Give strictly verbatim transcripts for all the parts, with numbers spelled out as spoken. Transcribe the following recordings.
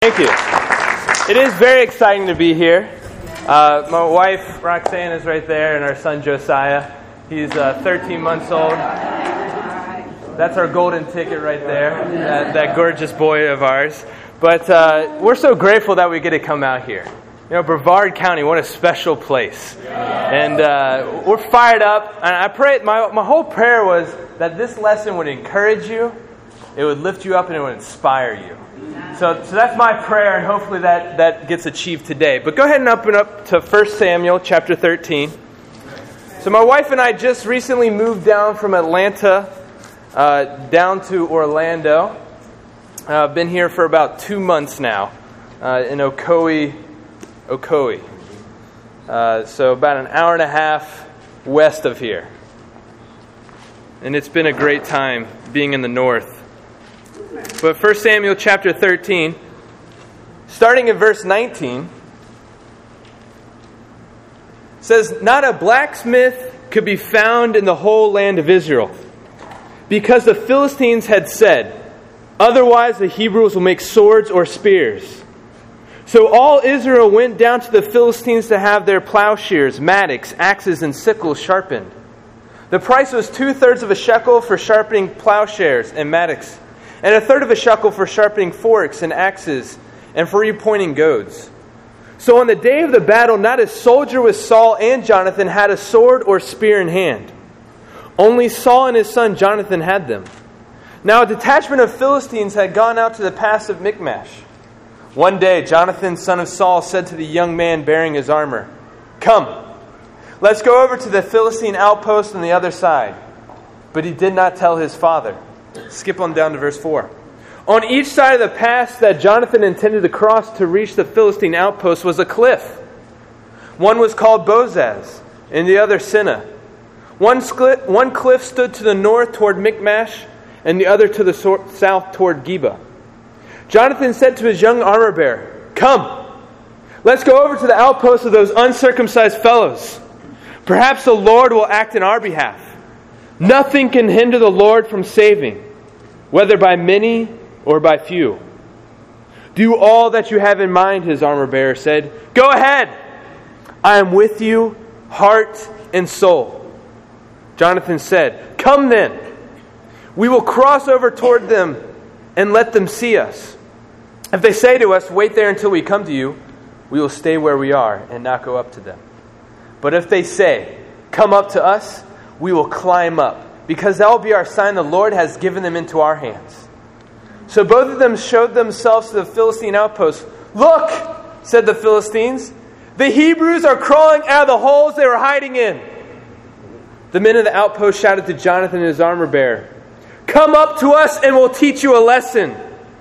Thank you. It is very exciting to be here. Uh, my wife, Roxanne, is right there, and our son, Josiah. He's uh, thirteen months old. That's our golden ticket right there, that, that gorgeous boy of ours. But uh, we're so grateful that we get to come out here. You know, Brevard County, what a special place. And uh, we're fired up. And I pray, my, my whole prayer was that this lesson would encourage you, it would lift you up, and it would inspire you. So, so that's my prayer, and hopefully that, that gets achieved today. But go ahead and open up to First Samuel chapter thirteen. So my wife and I just recently moved down from Atlanta uh, down to Orlando. I've uh, been here for about two months now uh, in Ocoee, Ocoee. Uh, so about an hour and a half west of here. And it's been a great time being in the north. But First Samuel chapter thirteen, starting in verse nineteen, says, "Not a blacksmith could be found in the whole land of Israel, because the Philistines had said, 'Otherwise the Hebrews will make swords or spears.' So all Israel went down to the Philistines to have their plowshares, mattocks, axes, and sickles sharpened. The price was two-thirds of a shekel for sharpening plowshares and mattocks, and a third of a shekel for sharpening forks and axes, and for repointing goads. So on the day of the battle, not a soldier with Saul and Jonathan had a sword or spear in hand. Only Saul and his son Jonathan had them. Now a detachment of Philistines had gone out to the pass of Michmash. One day, Jonathan, son of Saul, said to the young man bearing his armor, 'Come, let's go over to the Philistine outpost on the other side.' But he did not tell his father." Skip on down to verse four. On each side of the pass that Jonathan intended to cross to reach the Philistine outpost was a cliff. One was called Bozez, and the other Sinna. One, skli- one cliff stood to the north toward Michmash, and the other to the so- south toward Geba. Jonathan said to his young armor-bearer, "Come, let's go over to the outpost of those uncircumcised fellows. Perhaps the Lord will act in our behalf. Nothing can hinder the Lord from saving, whether by many or by few." "Do all that you have in mind," his armor-bearer said. "Go ahead. I am with you, heart and soul." Jonathan said, "Come then. We will cross over toward them and let them see us. If they say to us, 'Wait there until we come to you,' we will stay where we are and not go up to them. But if they say, 'Come up to us,' we will climb up, because that will be our sign the Lord has given them into our hands." So both of them showed themselves to the Philistine outpost. "Look," said the Philistines, "the Hebrews are crawling out of the holes they were hiding in." The men of the outpost shouted to Jonathan and his armor-bearer, "Come up to us and we'll teach you a lesson."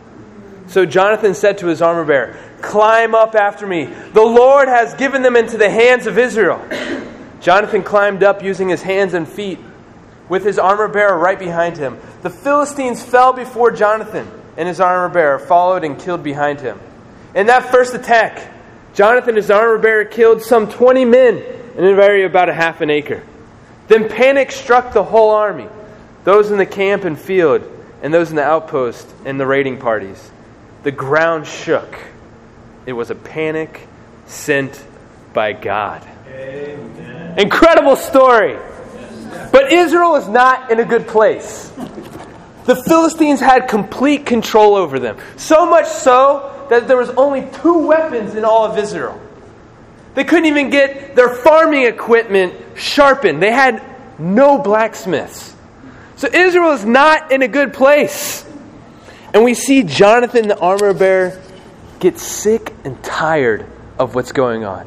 So Jonathan said to his armor-bearer, "Climb up after me. The Lord has given them into the hands of Israel." Jonathan climbed up using his hands and feet, with his armor-bearer right behind him. The Philistines fell before Jonathan, and his armor-bearer followed and killed behind him. In that first attack, Jonathan and his armor-bearer killed some twenty men in an area about a half an acre. Then panic struck the whole army, those in the camp and field, and those in the outpost and the raiding parties. The ground shook. It was a panic sent by God. Amen. Incredible story. But Israel is not in a good place. The Philistines had complete control over them. So much so that there was only two weapons in all of Israel. They couldn't even get their farming equipment sharpened. They had no blacksmiths. So Israel is not in a good place. And we see Jonathan, the armor-bearer, get sick and tired of what's going on.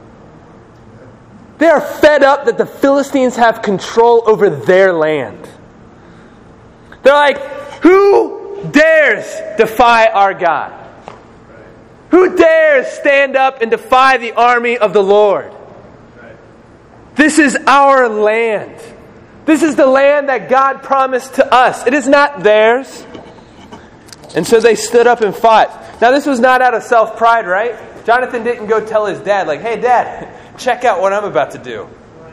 They are fed up that the Philistines have control over their land. They're like, "Who dares defy our God? Who dares stand up and defy the army of the Lord? This is our land. This is the land that God promised to us. It is not theirs." And so they stood up and fought. Now this was not out of self-pride, right? Jonathan didn't go tell his dad, like, "Hey, Dad, check out what I'm about to do."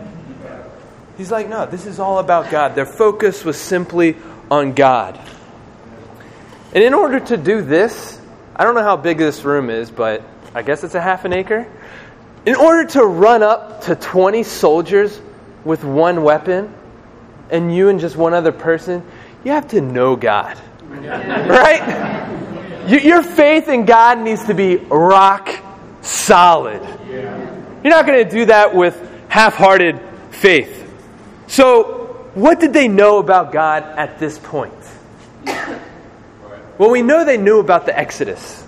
He's like, no, this is all about God. Their focus was simply on God. And in order to do this, I don't know how big this room is, but I guess it's a half an acre. In order to run up to twenty soldiers with one weapon, and you and just one other person, you have to know God. Right? Your faith in God needs to be rock solid. You're not going to do that with half-hearted faith. So, what did they know about God at this point? Well, we know they knew about the Exodus.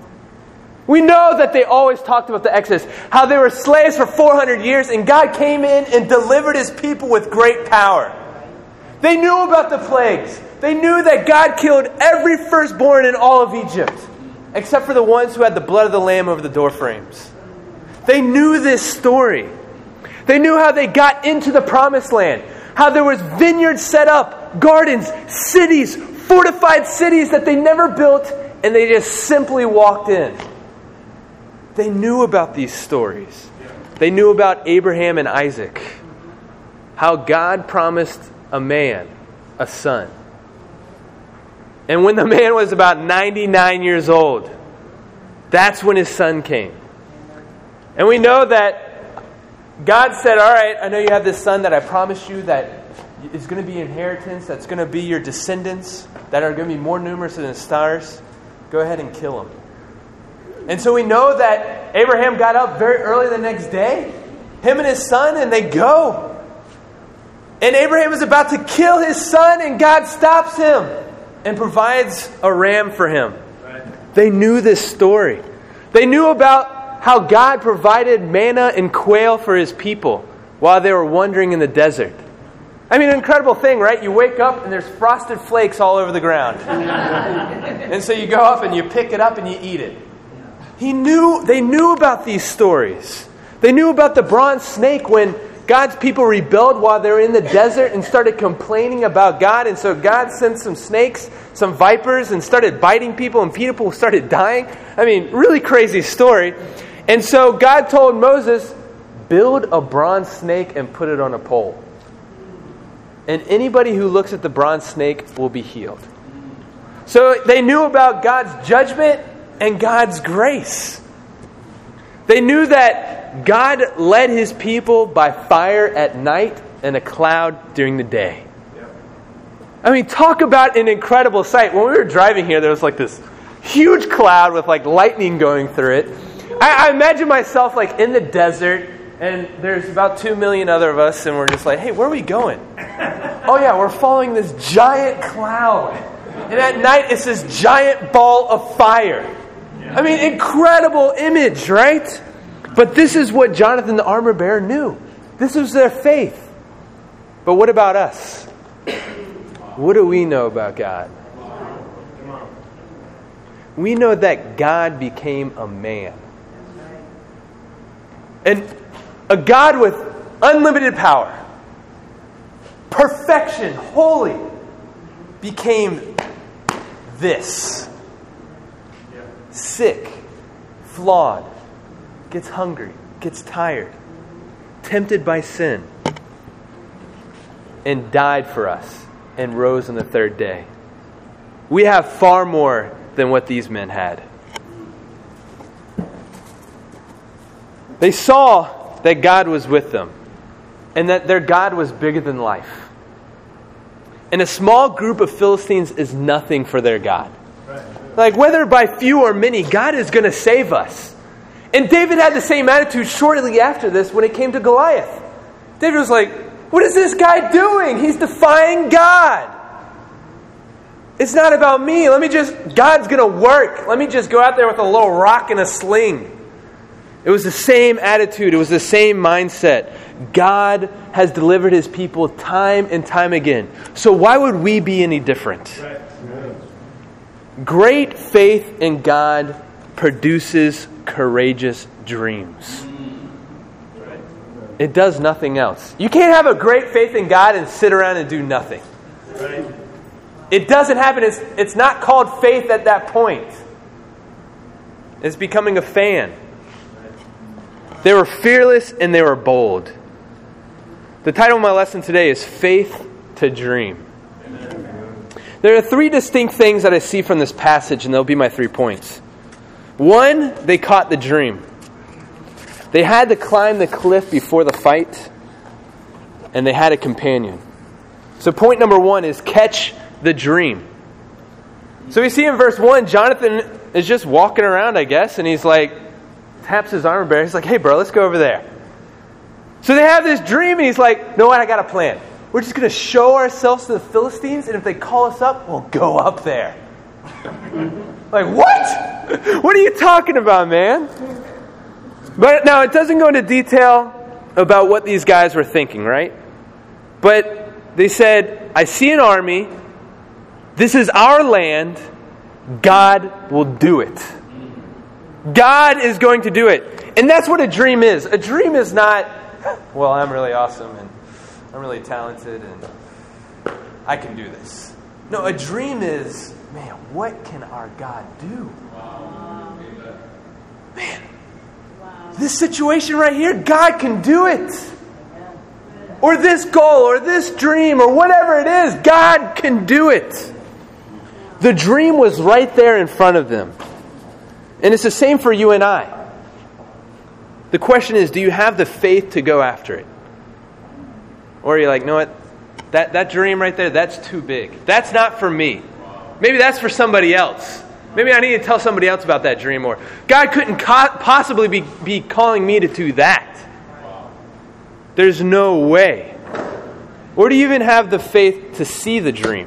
We know that they always talked about the Exodus, how they were slaves for four hundred years, and God came in and delivered His people with great power. They knew about the plagues. They knew that God killed every firstborn in all of Egypt, except for the ones who had the blood of the lamb over the doorframes. They knew this story. They knew how they got into the promised land, how there was vineyards set up, gardens, cities, fortified cities that they never built, and they just simply walked in. They knew about these stories. They knew about Abraham and Isaac, how God promised a man a son. And when the man was about ninety-nine years old, that's when his son came. And we know that God said, all right, I know you have this son that I promised you that is going to be inheritance, that's going to be your descendants, that are going to be more numerous than the stars. Go ahead and kill him. And so we know that Abraham got up very early the next day, him and his son, and they go. And Abraham is about to kill his son, and God stops him and provides a ram for him. Right. They knew this story. They knew about how God provided manna and quail for His people while they were wandering in the desert. I mean, an incredible thing, right? You wake up and there's frosted flakes all over the ground. And so you go up and you pick it up and you eat it. He knew, they knew about these stories. They knew about the bronze snake when God's people rebelled while they were in the desert and started complaining about God. And so God sent some snakes, some vipers, and started biting people, and people started dying. I mean, really crazy story. And so God told Moses, build a bronze snake and put it on a pole. And anybody who looks at the bronze snake will be healed. So they knew about God's judgment and God's grace. They knew that God led His people by fire at night and a cloud during the day. I mean, talk about an incredible sight. When we were driving here, there was like this huge cloud with like lightning going through it. I, I imagine myself like in the desert, and there's about two million other of us, and we're just like, hey, where are we going? Oh yeah, we're following this giant cloud. And at night, it's this giant ball of fire. I mean, incredible image, right? But this is what Jonathan the armor bearer knew. This was their faith. But what about us? What do we know about God? We know that God became a man. And a God with unlimited power, perfection, holy, became this. Sick, flawed, gets hungry, gets tired, tempted by sin, and died for us and rose on the third day. We have far more than what these men had. They saw that God was with them and that their God was bigger than life. And a small group of Philistines is nothing for their God. Like, whether by few or many, God is going to save us. And David had the same attitude shortly after this when it came to Goliath. David was like, what is this guy doing? He's defying God. It's not about me. Let me just, God's going to work. Let me just go out there with a little rock and a sling. It was the same attitude. It was the same mindset. God has delivered His people time and time again. So why would we be any different? Right. Great faith in God produces courageous dreams. It does nothing else. You can't have a great faith in God and sit around and do nothing. It doesn't happen. It's, it's not called faith at that point. It's becoming a fan. They were fearless and they were bold. The title of my lesson today is Faith to Dream. There are three distinct things that I see from this passage, and they'll be my three points. One, they caught the dream. They had to climb the cliff before the fight, and they had a companion. So point number one is catch the dream. So we see in verse one, Jonathan is just walking around, I guess, and he's like, taps his armor bearer. He's like, hey, bro, let's go over there. So they have this dream, and he's like, no, what? I got a plan. We're just going to show ourselves to the Philistines, and if they call us up, we'll go up there. Like, what? What are you talking about, man? But now, it doesn't go into detail about what these guys were thinking, right? But they said, I see an army. This is our land. God will do it. God is going to do it. And that's what a dream is. A dream is not, well, I'm really awesome and I'm really talented and I can do this. No, a dream is, man, what can our God do? Man, this situation right here, God can do it. Or this goal, or this dream, or whatever it is, God can do it. The dream was right there in front of them. And it's the same for you and I. The question is, do you have the faith to go after it? Or are you like, you know what? That, that dream right there, that's too big. That's not for me. Maybe that's for somebody else. Maybe I need to tell somebody else about that dream. Or God couldn't co- possibly be, be calling me to do that. There's no way. Or do you even have the faith to see the dream?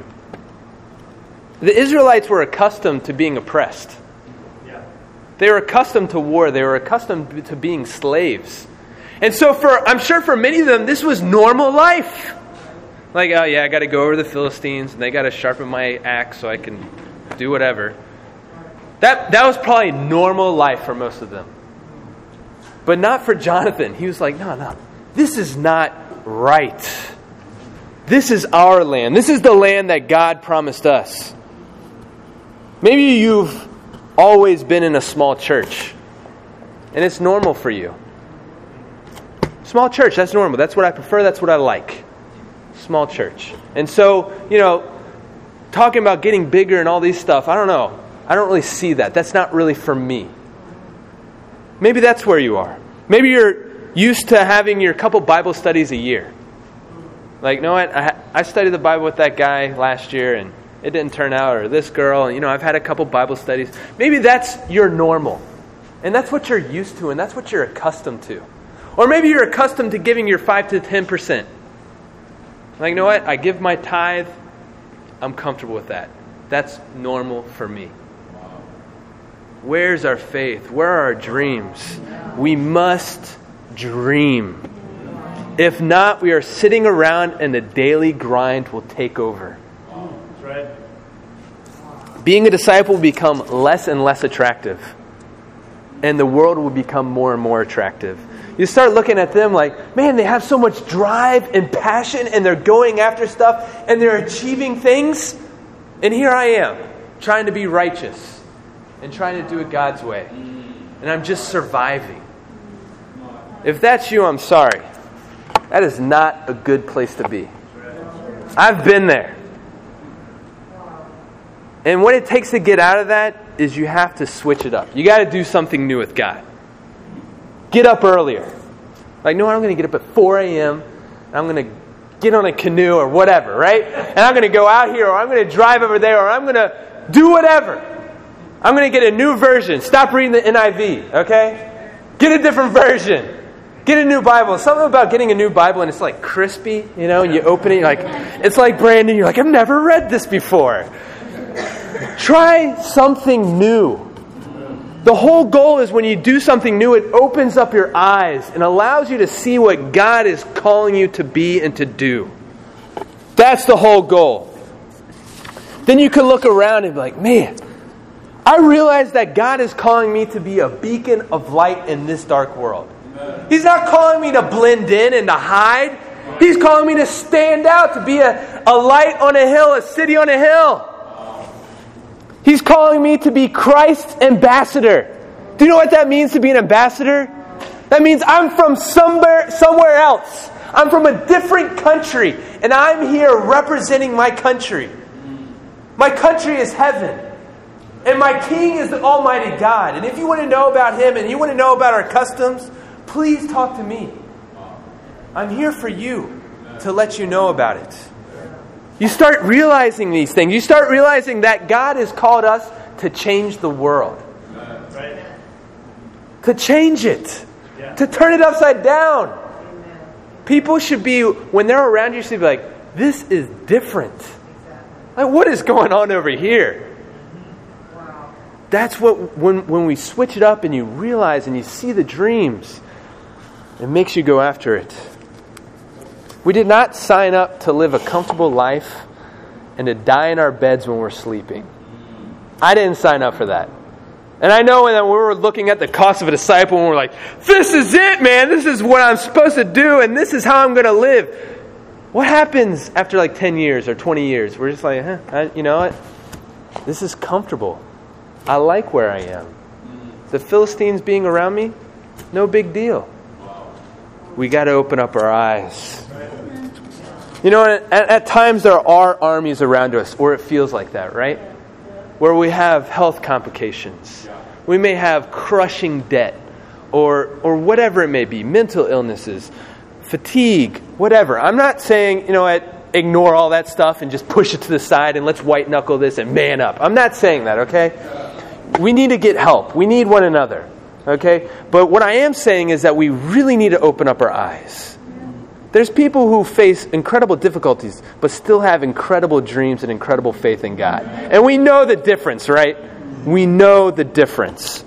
The Israelites were accustomed to being oppressed. They were accustomed to war. They were accustomed to being slaves. And so for, I'm sure for many of them, this was normal life. Like, oh yeah, I got to go over to the Philistines, and they got to sharpen my axe so I can do whatever. That, that was probably normal life for most of them. But not for Jonathan. He was like, no, no, this is not right. This is our land. This is the land that God promised us. Maybe you've always been in a small church, and it's normal for you. Small church, that's normal. That's what I prefer. That's what I like. Small church. And so, you know, talking about getting bigger and all these stuff, I don't know. I don't really see that. That's not really for me. Maybe that's where you are. Maybe you're used to having your couple Bible studies a year. Like, you know what? I, I studied the Bible with that guy last year, and it didn't turn out, or this girl, and you know, I've had a couple Bible studies. Maybe that's your normal. And that's what you're used to, and that's what you're accustomed to. Or maybe you're accustomed to giving your five to ten percent. Like, you know what? I give my tithe. I'm comfortable with that. That's normal for me. Where's our faith? Where are our dreams? We must dream. If not, we are sitting around and the daily grind will take over. Right. Being a disciple will become less and less attractive. And the world will become more and more attractive. You start looking at them like, man, they have so much drive and passion and they're going after stuff and they're achieving things. And here I am, trying to be righteous and trying to do it God's way. And I'm just surviving. If that's you, I'm sorry. That is not a good place to be. I've been there. And what it takes to get out of that is you have to switch it up. You got to do something new with God. Get up earlier. Like, no, I'm going to get up at four a.m. I'm going to get on a canoe or whatever, right? And I'm going to go out here, or I'm going to drive over there, or I'm going to do whatever. I'm going to get a new version. Stop reading the N I V, okay? Get a different version. Get a new Bible. Something about getting a new Bible and it's like crispy, you know, and you open it, you're like, it's like brand new. You're like, I've never read this before. Try something new. The whole goal is when you do something new, it opens up your eyes and allows you to see what God is calling you to be and to do. That's the whole goal. Then you can look around and be like, man, I realize that God is calling me to be a beacon of light in this dark world. He's not calling me to blend in and to hide. He's calling me to stand out, to be a, a light on a hill, a city on a hill. He's calling me to be Christ's ambassador. Do you know what that means to be an ambassador? That means I'm from somewhere, somewhere else. I'm from a different country, and I'm here representing my country. My country is heaven. And my king is the Almighty God. And if you want to know about him and you want to know about our customs, please talk to me. I'm here for you to let you know about it. You start realizing these things. You start realizing that God has called us to change the world. To change it. To turn it upside down. People should be, when they're around you, should be like, this is different. Like, what is going on over here? That's what, when, when we switch it up and you realize and you see the dreams, it makes you go after it. We did not sign up to live a comfortable life and to die in our beds when we're sleeping. I didn't sign up for that. And I know that when we were looking at the cost of a disciple and we're like, this is it, man. This is what I'm supposed to do and this is how I'm going to live. What happens after like ten years or twenty years? We're just like, huh, I, you know what? This is comfortable. I like where I am. The Philistines being around me, no big deal. We got to open up our eyes. You know, at, at times there are armies around us, or it feels like that, right? Where we have health complications. We may have crushing debt, or or whatever it may be, mental illnesses, fatigue, whatever. I'm not saying, you know what, ignore all that stuff and just push it to the side and let's white knuckle this and man up. I'm not saying that, okay? We need to get help. We need one another, okay? But what I am saying is that we really need to open up our eyes. There's people who face incredible difficulties, but still have incredible dreams and incredible faith in God. And we know the difference, right? We know the difference.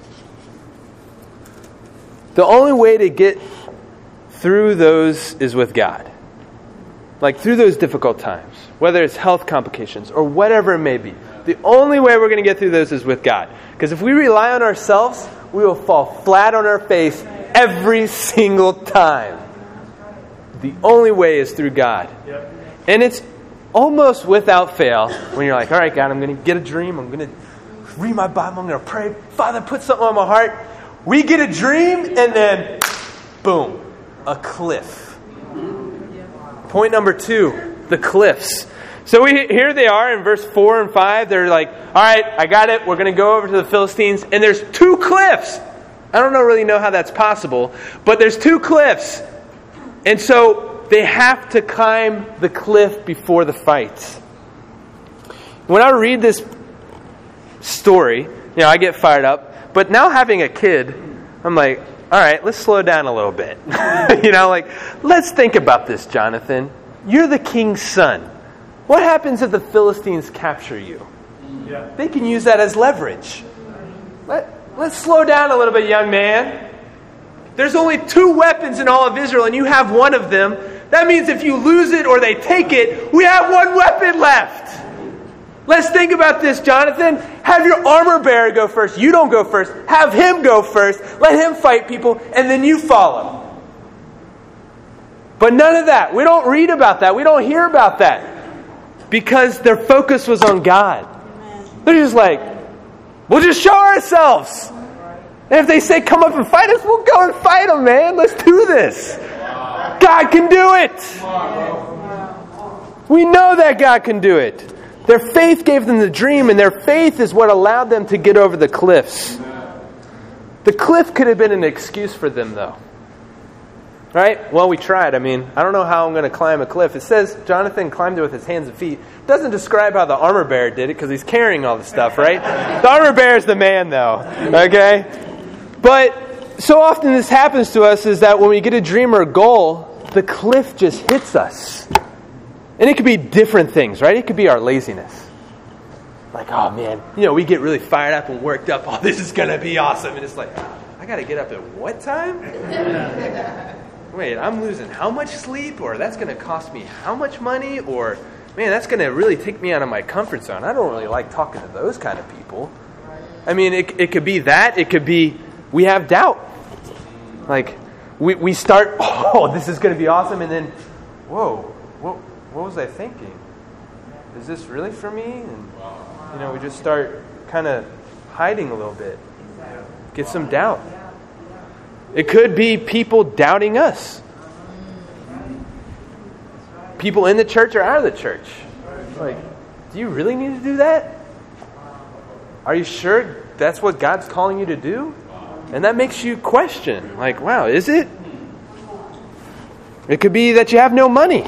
The only way to get through those is with God. Like through those difficult times, whether it's health complications or whatever it may be. The only way we're going to get through those is with God. Because if we rely on ourselves, we will fall flat on our face every single time. The only way is through God. Yep. And it's almost without fail when you're like, all right, God, I'm going to get a dream. I'm going to read my Bible. I'm going to pray. Father, put something on my heart. We get a dream and then, boom, a cliff. Point number two, the cliffs. So we, here they are in verse four and five. They're like, all right, I got it. We're going to go over to the Philistines. And there's two cliffs. I don't know, really know how that's possible. But there's two cliffs. And so they have to climb the cliff before the fight. When I read this story, you know, I get fired up. But now having a kid, I'm like, all right, let's slow down a little bit. You know, like, let's think about this, Jonathan. You're the king's son. What happens if the Philistines capture you? Yeah. They can use that as leverage. Let, let's slow down a little bit, young man. There's only two weapons in all of Israel, and you have one of them. That means if you lose it or they take it, we have one weapon left. Let's think about this, Jonathan. Have your armor bearer go first. You don't go first. Have him go first. Let him fight people, and then you follow. But none of that. We don't read about that. We don't hear about that. Because their focus was on God. They're just like, we'll just show ourselves. And if they say, come up and fight us, we'll go and fight them, man. Let's do this. God can do it. We know that God can do it. Their faith gave them the dream, and their faith is what allowed them to get over the cliffs. The cliff could have been an excuse for them, though. Right? Well, we tried. I mean, I don't know how I'm going to climb a cliff. It says Jonathan climbed it with his hands and feet. It doesn't describe how the armor bearer did it, because he's carrying all the stuff, right? The armor bearer is the man, though. Okay? But so often this happens to us is that when we get a dream or a goal, the cliff just hits us. And it could be different things, right? It could be our laziness. Like, oh man, you know, we get really fired up and worked up. Oh, this is going to be awesome. And it's like, I got to get up at what time? Wait, I'm losing how much sleep? Or that's going to cost me how much money? Or, man, that's going to really take me out of my comfort zone. I don't really like talking to those kind of people. I mean, it, it could be that. It could be we have doubt. Like, we, we start, oh, this is going to be awesome. And then, whoa, what, what was I thinking? Is this really for me? And, you know, we just start kind of hiding a little bit. Get some doubt. It could be people doubting us. People in the church or out of the church. Like, do you really need to do that? Are you sure that's what God's calling you to do? And that makes you question, like, wow, is it? It could be that you have no money.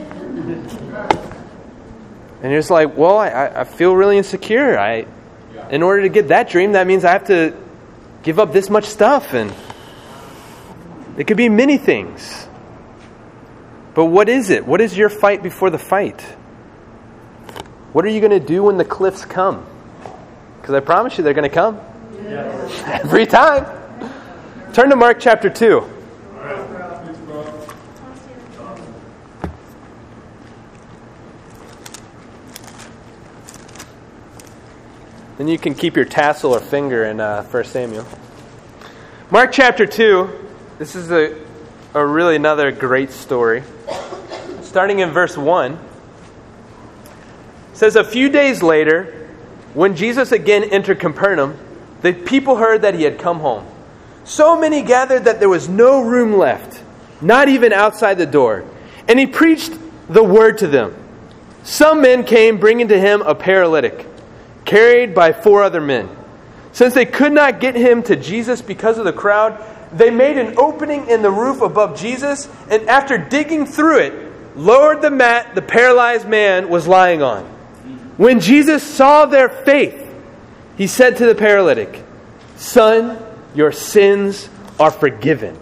And you're just like, well, I, I feel really insecure. I, in order to get that dream, that means I have to give up this much stuff. And it could be many things. But what is it? What is your fight before the fight? What are you going to do when the cliffs come? Because I promise you they're going to come. Yes. Every time. Turn to Mark chapter two. Then you can keep your tassel or finger in uh, First Samuel. Mark chapter two. This is a, a really another great story. Starting in verse one. It says, a few days later, when Jesus again entered Capernaum, the people heard that he had come home. So many gathered that there was no room left, not even outside the door. And he preached the word to them. Some men came bringing to him a paralytic, carried by four other men. Since they could not get him to Jesus because of the crowd, they made an opening in the roof above Jesus, and after digging through it, lowered the mat the paralyzed man was lying on. When Jesus saw their faith, he said to the paralytic, "Son, your sins are forgiven."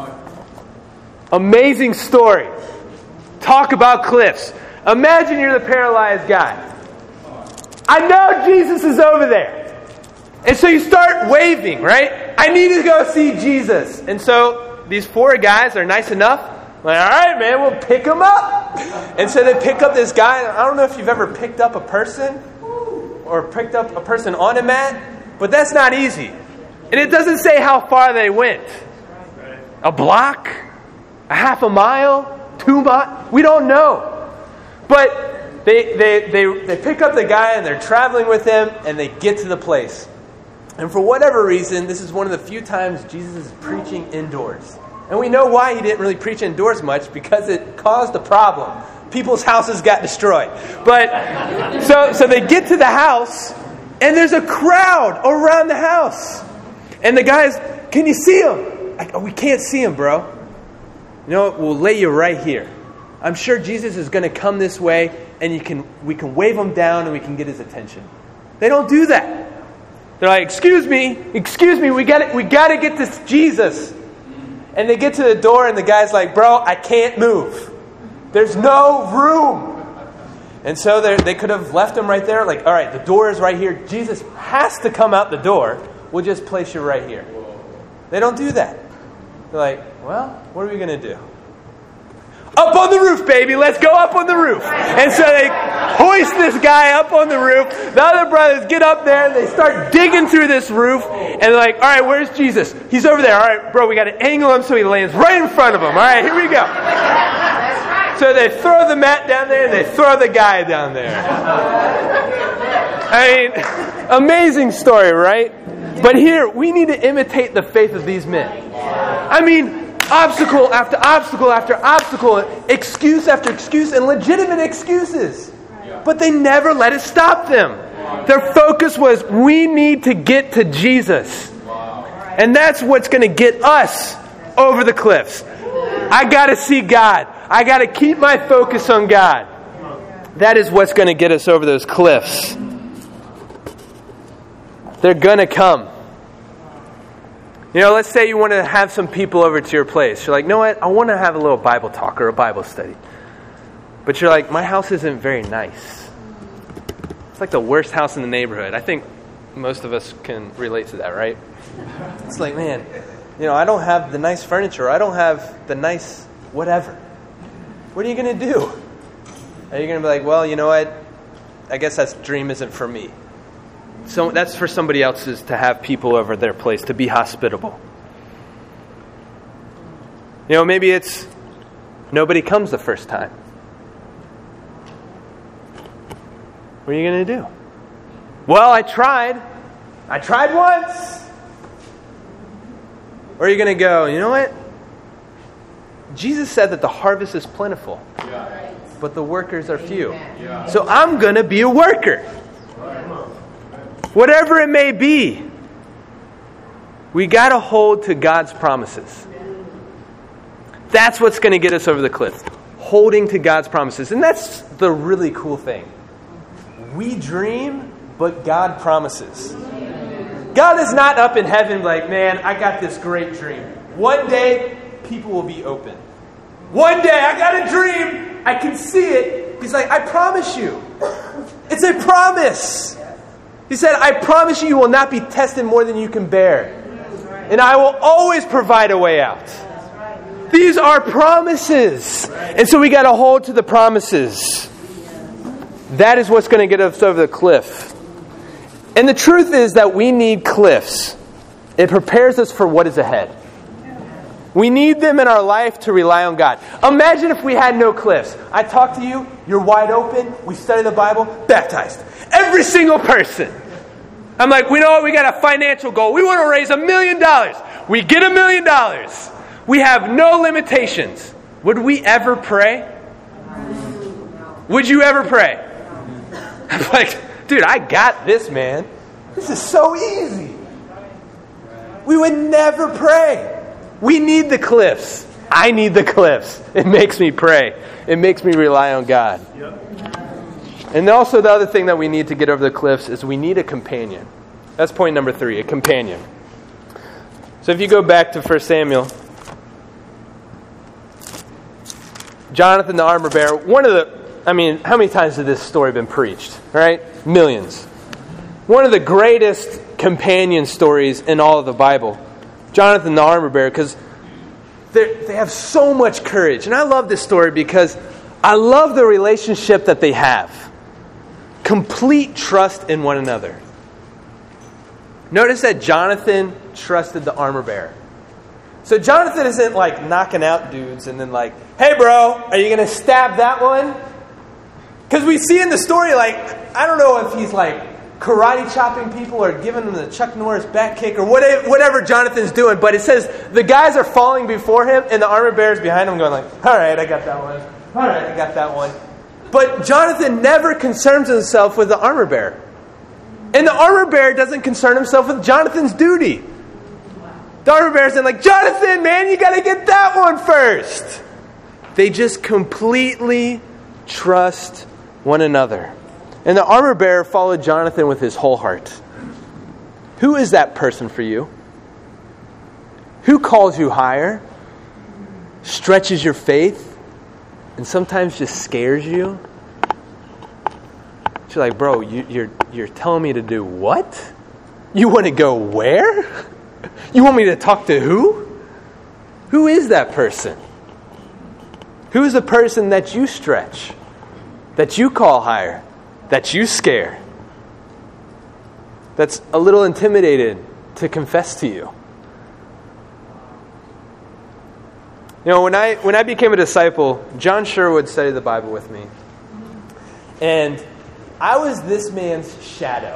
Amazing story. Talk about cliffs. Imagine you're the paralyzed guy. I know Jesus is over there. And so you start waving, right? I need to go see Jesus. And so these four guys are nice enough. Like, all right, man, we'll pick him up. And so they pick up this guy. I don't know if you've ever picked up a person or picked up a person on a mat, but that's not easy. And it doesn't say how far they went. A block? A half a mile? Two miles? We don't know. But they, they, they, they pick up the guy and they're traveling with him and they get to the place. And for whatever reason, this is one of the few times Jesus is preaching indoors. And we know why he didn't really preach indoors much, because it caused a problem. People's houses got destroyed. But so so they get to the house, and there's a crowd around the house. And the guy's, "Can you see him?" I, oh, we can't see him, bro. You know what? We'll lay you right here. I'm sure Jesus is going to come this way, and you can we can wave him down, and we can get his attention. They don't do that. They're like, "Excuse me, excuse me, we got we got to get this Jesus." And they get to the door, and the guy's like, "Bro, I can't move. There's no room." And so they could have left him right there. Like, all right, the door is right here. Jesus has to come out the door. We'll just place you right here. They don't do that. They're like, well, what are we going to do? Up on the roof, baby. Let's go up on the roof. And so they hoist this guy up on the roof. The other brothers get up there and they start digging through this roof. And they're like, all right, where's Jesus? He's over there. All right, bro, we got to angle him so he lands right in front of him. All right, here we go. So they throw the mat down there and they throw the guy down there. I mean, amazing story, right? But here, we need to imitate the faith of these men. I mean, obstacle after obstacle after obstacle, excuse after excuse, and legitimate excuses. But they never let it stop them. Their focus was, we need to get to Jesus. And that's what's going to get us over the cliffs. I got to see God. I got to keep my focus on God. That is what's going to get us over those cliffs. They're going to come. You know, let's say you want to have some people over to your place. You're like, you know what? I want to have a little Bible talk or a Bible study. But you're like, my house isn't very nice. It's like the worst house in the neighborhood. I think most of us can relate to that, right? It's like, man, you know, I don't have the nice furniture. I don't have the nice whatever. What are you going to do? Are you going to be like, well, you know what? I guess that dream isn't for me. So that's for somebody else's to have people over their place, to be hospitable. You know, maybe it's nobody comes the first time. What are you going to do? Well, I tried. I tried once. Or are you going to go, you know what? Jesus said that the harvest is plentiful, yeah, but the workers are few. Yeah. So I'm going to be a worker. whatever it may be, we got to hold to God's promises. That's what's going to get us over the cliff. Holding to God's promises. And that's the really cool thing. We dream, but God promises. God is not up in heaven like, man, I got this great dream. One day, people will be open. One day, I got a dream. I can see it. He's like, I promise you. It's a promise. He said, I promise you, you will not be tested more than you can bear. And I will always provide a way out. These are promises. And so we got to hold to the promises. That is what's going to get us over the cliff. And the truth is that we need cliffs. It prepares us for what is ahead. We need them in our life to rely on God. Imagine if we had no cliffs. I talk to you, you're wide open, we study the Bible, baptized. Every single person. I'm like, we know what, we got a financial goal. We want to raise a million dollars. We get a million dollars. We have no limitations. Would we ever pray? Would you ever pray? I'm like, dude, I got this, man. This is so easy. We would never pray. We need the cliffs. I need the cliffs. It makes me pray. It makes me rely on God. And also the other thing that we need to get over the cliffs is we need a companion. That's point number three, a companion. So if you go back to First Samuel, Jonathan the armor bearer, one of the, I mean, how many times has this story been preached? Right? Millions. One of the greatest companion stories in all of the Bible. Jonathan the armor bearer, because they have so much courage. And I love this story because I love the relationship that they have. Complete trust in one another. Notice that Jonathan trusted the armor bearer. So Jonathan isn't like knocking out dudes and then like, hey bro, are you going to stab that one? Because we see in the story, like, I don't know if he's like karate chopping people or giving them the Chuck Norris back kick or whatever, whatever Jonathan's doing. But it says the guys are falling before him and the armor bearer's behind him going like, all right, I got that one. All right, I got that one. But Jonathan never concerns himself with the armor bearer. And the armor bearer doesn't concern himself with Jonathan's duty. The armor bearer's like, Jonathan, man, you got to get that one first. They just completely trust one another. And the armor bearer followed Jonathan with his whole heart. Who is that person for you? Who calls you higher? Stretches your faith? And sometimes just scares you? She's like, bro, you, you're you're telling me to do what? You want to go where? You want me to talk to who? Who is that person? Who is the person that you stretch? That you call higher? That you scare? That's a little intimidated to confess to you. You know, when I when I became a disciple, John Sherwood studied the Bible with me. And I was this man's shadow.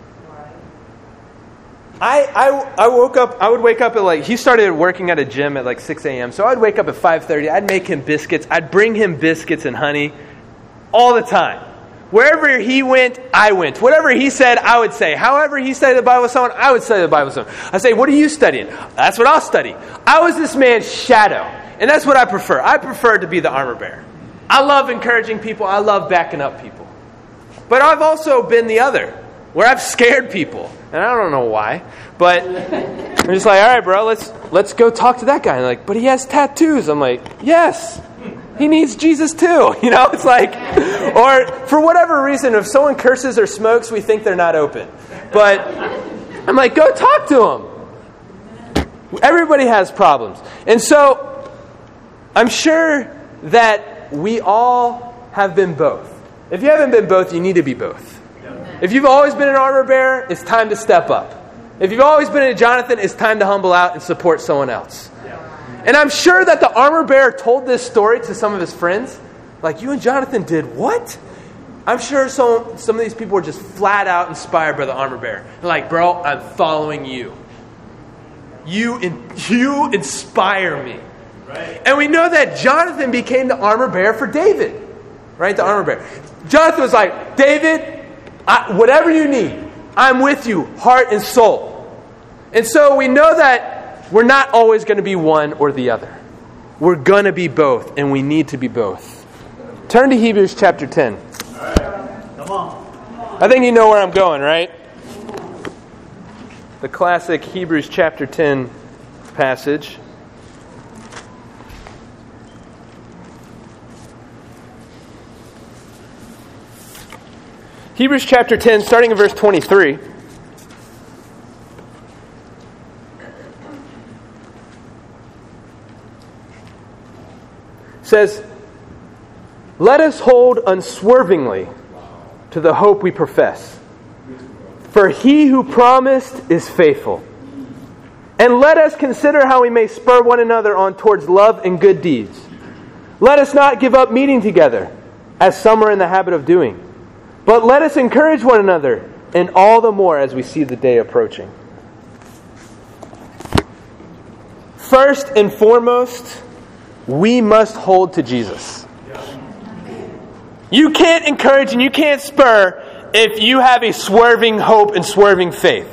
I, I, I woke up, I would wake up at like, he started working at a gym at like six a.m. So I'd wake up at five thirty. I'd make him biscuits. I'd bring him biscuits and honey all the time. Wherever he went, I went. Whatever he said, I would say. However he studied the Bible with someone, I would study the Bible with someone. I say, what are you studying? That's what I'll study. I was this man's shadow. And that's what I prefer. I prefer to be the armor bearer. I love encouraging people. I love backing up people. But I've also been the other, where I've scared people. And I don't know why. But I'm just like, all right, bro, let's let's go talk to that guy. And like, but he has tattoos. I'm like, yes, he needs Jesus too. You know, it's like, or for whatever reason, if someone curses or smokes, we think they're not open. But I'm like, go talk to him. Everybody has problems. And so I'm sure that we all have been both. If you haven't been both, you need to be both. If you've always been an armor bearer, it's time to step up. If you've always been a Jonathan, it's time to humble out and support someone else. And I'm sure that the armor bearer told this story to some of his friends. Like, you and Jonathan did what? I'm sure some, some of these people were just flat out inspired by the armor bearer. They're like, bro, I'm following you. You, in, you inspire me. Right. And we know that Jonathan became the armor bearer for David. Right? The armor bearer. Jonathan was like, David, I, whatever you need, I'm with you, heart and soul. And so we know that we're not always going to be one or the other. We're going to be both, and we need to be both. Turn to Hebrews chapter ten. All right. Come on. I think you know where I'm going, right? The classic Hebrews chapter ten passage. Hebrews chapter ten, starting in verse twenty-three. Says, "Let us hold unswervingly to the hope we profess. For he who promised is faithful. And let us consider how we may spur one another on towards love and good deeds. Let us not give up meeting together, as some are in the habit of doing. But let us encourage one another, and all the more as we see the day approaching." First and foremost, we must hold to Jesus. You can't encourage and you can't spur if you have a swerving hope and swerving faith.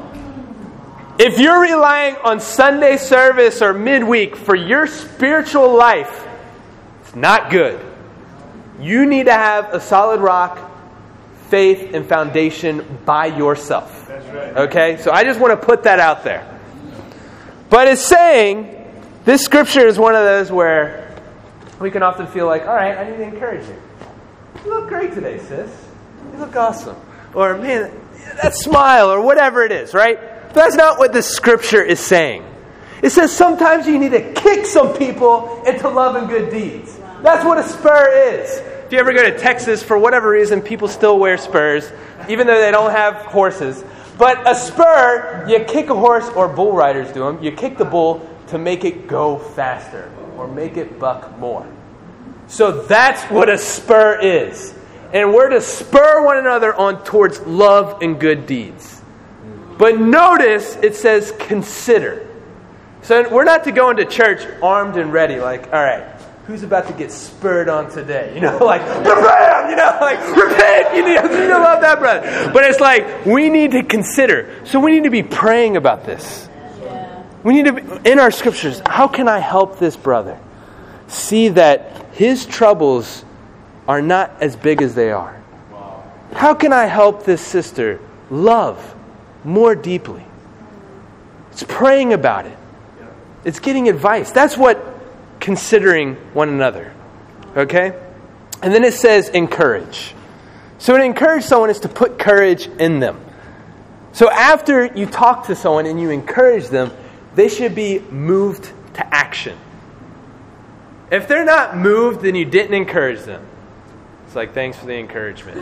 If you're relying on Sunday service or midweek for your spiritual life, it's not good. You need to have a solid rock, faith, and foundation by yourself. Okay? So I just want to put that out there. But it's saying, this scripture is one of those where we can often feel like, all right, I need to encourage you. You look great today, sis. You look awesome. Or, man, that smile, or whatever it is, right? But that's not what this scripture is saying. It says sometimes you need to kick some people into love and good deeds. That's what a spur is. If you ever go to Texas, for whatever reason, people still wear spurs, even though they don't have horses. But a spur, you kick a horse, or bull riders do them, you kick the bull to make it go faster, or make it buck more. So that's what a spur is. And we're to spur one another on towards love and good deeds. But notice it says consider. So we're not to go into church armed and ready, like, all right, who's about to get spurred on today? You know, like, bam! You know, like, repent! You need, you need to love that brother. But it's like, we need to consider. So we need to be praying about this. Yeah. We need to be, in our scriptures, how can I help this brother see that his troubles are not as big as they are? Wow. How can I help this sister love more deeply? It's praying about it. It's getting advice. That's what considering one another. Okay? And then it says encourage. So to encourage someone is to put courage in them. So after you talk to someone and you encourage them, they should be moved to action. If they're not moved, then you didn't encourage them. It's like, thanks for the encouragement.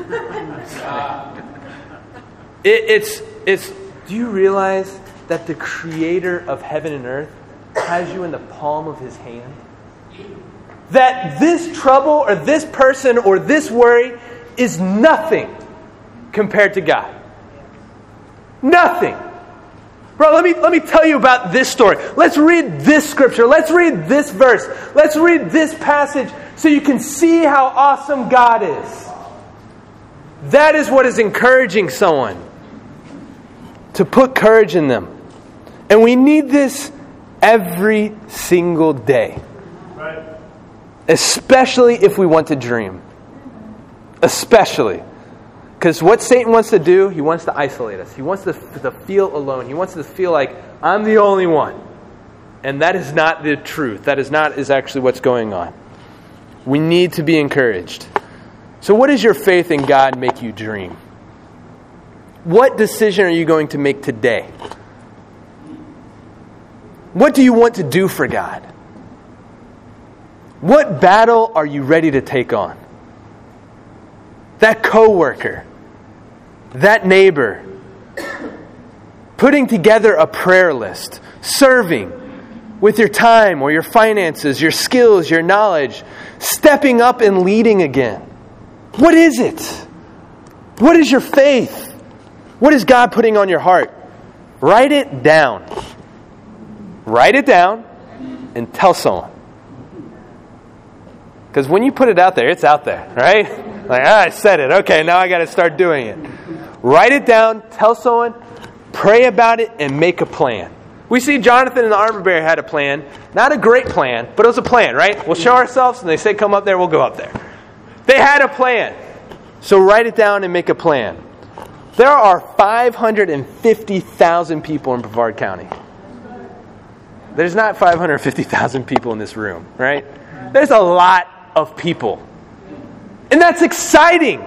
it, it's, it's, do you realize that the creator of heaven and earth has you in the palm of his hand? That this trouble or this person or this worry is nothing compared to God. Nothing. Bro, let me let me tell you about this story. Let's read this scripture. Let's read this verse. Let's read this passage so you can see how awesome God is. That is what is encouraging someone. To put courage in them. And we need this every single day. Right. Especially if we want to dream. Especially. Because what Satan wants to do, he wants to isolate us. He wants to, to feel alone. He wants to feel like, I'm the only one. And that is not the truth. That is not is actually what's going on. We need to be encouraged. So what does your faith in God make you dream? What decision are you going to make today? What do you want to do for God? What battle are you ready to take on? That coworker, that neighbor, putting together a prayer list, serving with your time or your finances, your skills, your knowledge, stepping up and leading again. What is it? What is your faith? What is God putting on your heart? Write it down. Write it down and tell someone. Because when you put it out there, it's out there, right? Like, ah, I said it. Okay, now I got to start doing it. Write it down, tell someone, pray about it, and make a plan. We see Jonathan and the armor bearer had a plan. Not a great plan, but it was a plan, right? We'll show ourselves, and they say come up there, we'll go up there. They had a plan. So write it down and make a plan. There are five hundred fifty thousand people in Brevard County. There's not five hundred fifty thousand people in this room, right? There's a lot of people. And that's exciting.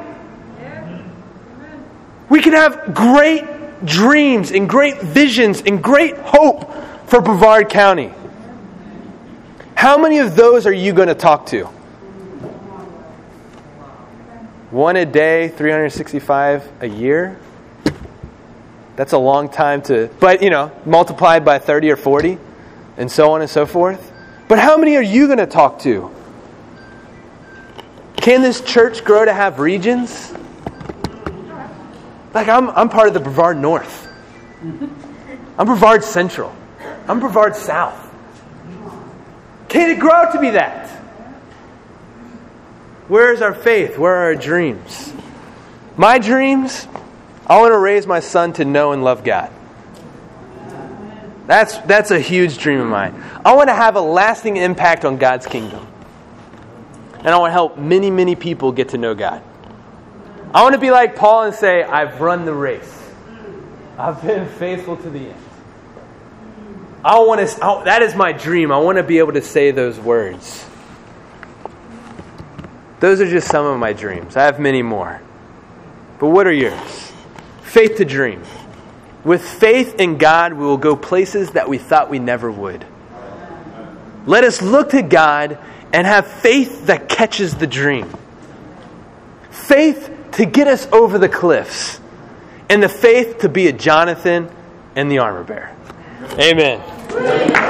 We can have great dreams and great visions and great hope for Brevard County. How many of those are you going to talk to? One a day, three hundred sixty-five a year? That's a long time to, but you know, multiplied by thirty or forty, and so on and so forth. But how many are you going to talk to? Can this church grow to have regions? Like I'm I'm part of the Brevard North. I'm Brevard Central. I'm Brevard South. Can it grow to be that? Where is our faith? Where are our dreams? My dreams, I want to raise my son to know and love God. That's that's a huge dream of mine. I want to have a lasting impact on God's kingdom. And I want to help many, many people get to know God. I want to be like Paul and say, I've run the race. I've been faithful to the end. I want to. I, that is my dream. I want to be able to say those words. Those are just some of my dreams. I have many more. But what are yours? Faith to dream. With faith in God, we will go places that we thought we never would. Let us look to God and have faith that catches the dream. Faith to get us over the cliffs. And the faith to be a Jonathan and the armor bearer. Amen.